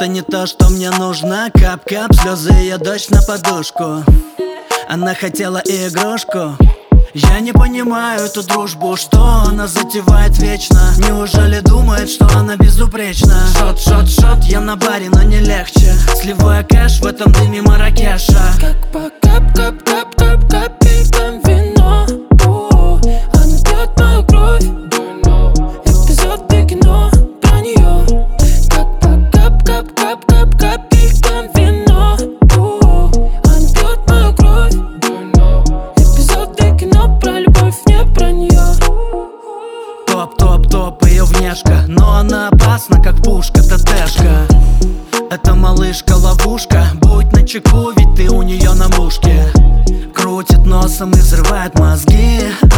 Это не то, что мне нужно. Кап-кап, слезы, я дождь на подушку. Она хотела игрушку. Я не понимаю эту дружбу, что она затевает вечно. Неужели думает, что она безупречна? Шот, шот, шот, я на баре, но не легче. Сливая кэш в этом дыме Марракеша. Как по кап-кап-кап-кап капелькам вино. Она пьет мою кровь. Эпизоды кино про нее. Как по кап-кап-кап-кап капелькам вино. Она пьет мою кровь. Эпизоды кино про любовь, не про нее. Топ-топ-топ, ее внешка, но она опасна, как пушка ТТшка. Это малышка ловушка, будь начеку, ведь ты у нее на мушке. Крутит носом и взрывает мозги.